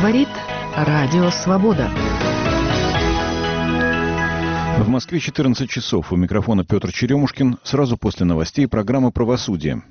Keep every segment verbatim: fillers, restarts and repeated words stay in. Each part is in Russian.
Говорит Радио Свобода. В Москве четырнадцать часов. У микрофона Петр Черемушкин. Сразу после новостей программа «Правосудие».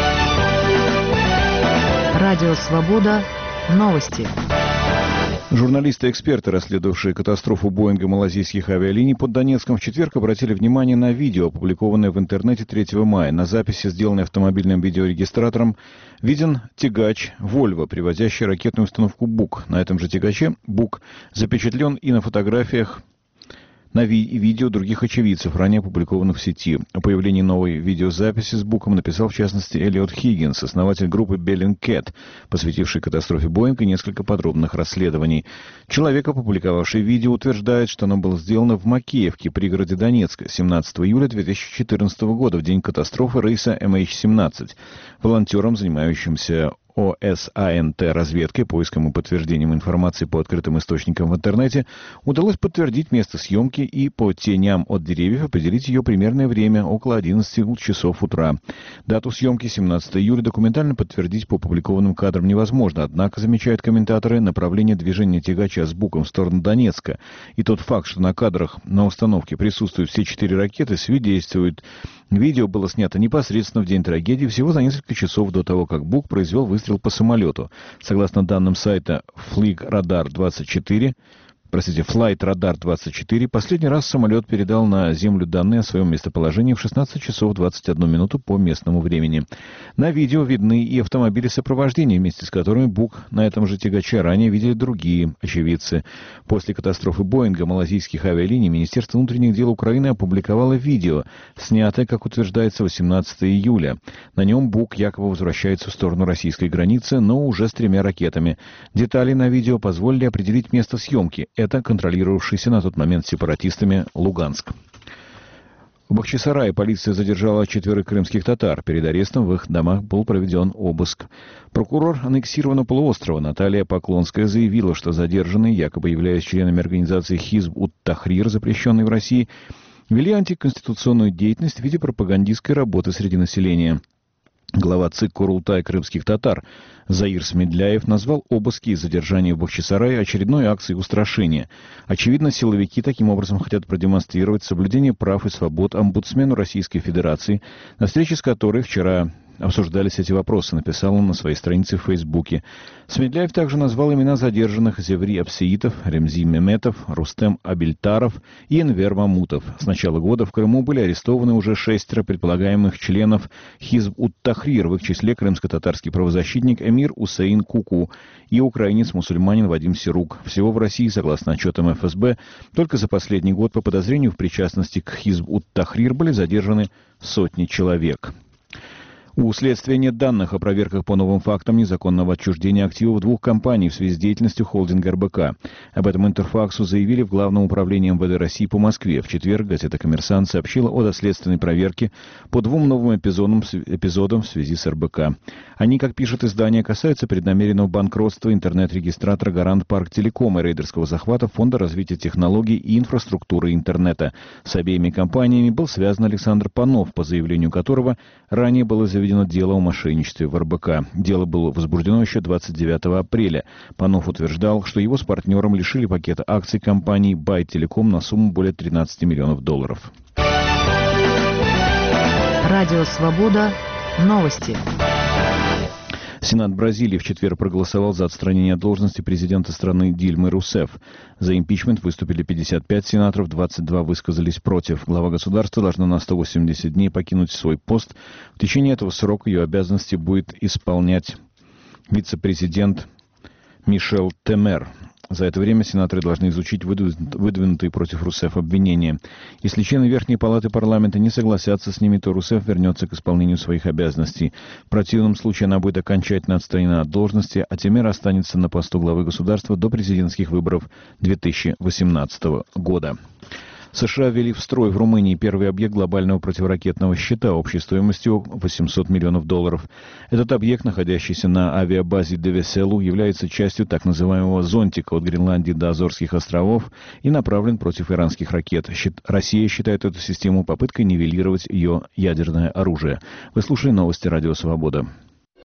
Радио Свобода. Новости. Журналисты и эксперты, расследовавшие катастрофу Боинга малазийских авиалиний под Донецком, в четверг обратили внимание на видео, опубликованное в интернете третьего мая. На записи, сделанной автомобильным видеорегистратором, виден тягач «Вольво», привозящий ракетную установку «Бук». На этом же тягаче «Бук» запечатлен и на фотографиях на ви- видео других очевидцев, ранее опубликованных в сети. О появлении новой видеозаписи с Буком написал, в частности, Эллиот Хиггинс, основатель группы Bellingcat, посвятивший катастрофе Боинга несколько подробных расследований. Человек, опубликовавший видео, утверждает, что оно было сделано в Макеевке, пригороде Донецка, семнадцатого июля две тысячи четырнадцатого года, в день катастрофы рейса эм эйч семнадцать. Волонтерам, занимающимся о эс а эн тэ разведкой, поиском и подтверждением информации по открытым источникам в интернете, удалось подтвердить место съемки и по теням от деревьев определить ее примерное время, около одиннадцати часов утра. Дату съемки семнадцатого июля документально подтвердить по опубликованным кадрам невозможно, однако, замечают комментаторы, направление движения тягача с Буком в сторону Донецка и тот факт, что на кадрах на установке присутствуют все четыре ракеты, свидетельствует. Видео было снято непосредственно в день трагедии, всего за несколько часов до того, как Бук произвел выстрел по самолету. Согласно данным сайта Flightradar двадцать четыре, простите, Flightradar двадцать четыре, последний раз самолет передал на Землю данные о своем местоположении в шестнадцать часов двадцать одну минуту по местному времени. На видео видны и автомобили сопровождения, вместе с которыми Бук на этом же тягаче ранее видели другие очевидцы. После катастрофы Боинга малазийских авиалиний Министерство внутренних дел Украины опубликовало видео, снятое, как утверждается, восемнадцатого июля. На нем Бук якобы возвращается в сторону российской границы, но уже с тремя ракетами. Детали на видео позволили определить место съемки. Это контролировавшийся на тот момент сепаратистами Луганск. В Бахчисарае полиция задержала четверых крымских татар. Перед арестом в их домах был проведен обыск. Прокурор аннексированного полуострова Наталья Поклонская заявила, что задержанные, якобы являясь членами организации Хизб-ут-Тахрир, запрещенной в России, вели антиконституционную деятельность в виде пропагандистской работы среди населения. Глава ЦИК Курултай крымских татар Заир Смедляев назвал обыски и задержания в Бахчисарае очередной акцией устрашения. Очевидно, силовики таким образом хотят продемонстрировать соблюдение прав и свобод омбудсмену Российской Федерации, на встрече с которой вчера обсуждались эти вопросы, написал он на своей странице в Фейсбуке. Смедляев также назвал имена задержанных Зеври Апсеитов, Ремзи Меметов, Рустем Абельтаров и Энвер Мамутов. С начала года в Крыму были арестованы уже шестеро предполагаемых членов Хизб-ут-Тахрир, в их числе крымско-татарский правозащитник Эмир Усейн Куку и украинец-мусульманин Вадим Сирук. Всего в России, согласно отчетам эф эс бэ, только за последний год по подозрению в причастности к Хизб-ут-Тахрир были задержаны сотни человек. У следствия нет данных о проверках по новым фактам незаконного отчуждения активов двух компаний в связи с деятельностью холдинга эр бэ ка. Об этом Интерфаксу заявили в Главном управлении эм вэ дэ России по Москве. В четверг газета «Коммерсант» сообщила о доследственной проверке по двум новым эпизодам, эпизодам в связи с эр бэ ка. Они, как пишет издание, касаются преднамеренного банкротства интернет-регистратора «Гарант Парк Телеком» и рейдерского захвата Фонда развития технологий и инфраструктуры интернета. С обеими компаниями был связан Александр Панов, по заявлению которого ранее было заведено дело о мошенничестве в эр бэ ка. Дело было возбуждено еще двадцать девятого апреля. Панов утверждал, что его с партнером лишили пакета акций компании «Бай Телеком» на сумму более тринадцати миллионов долларов. Радио Свобода. Новости. Сенат Бразилии в четверг проголосовал за отстранение от должности президента страны Дильмы Русефф. За импичмент выступили пятьдесят пять сенаторов, двадцать два высказались против. Глава государства должна на сто восемьдесят дней покинуть свой пост. В течение этого срока ее обязанности будет исполнять вице-президент Мишел Темер. За это время сенаторы должны изучить выдвинутые против Русефф обвинения. Если члены Верхней Палаты парламента не согласятся с ними, то Русефф вернется к исполнению своих обязанностей. В противном случае она будет окончательно отстранена от должности, а Темер останется на посту главы государства до президентских выборов две тысячи восемнадцатого года. США ввели в строй в Румынии первый объект глобального противоракетного щита общей стоимостью восемьсот миллионов долларов. Этот объект, находящийся на авиабазе Девеселу, является частью так называемого зонтика от Гренландии до Азорских островов и направлен против иранских ракет. Россия считает эту систему попыткой нивелировать ее ядерное оружие. Вы слушали новости Радио Свобода.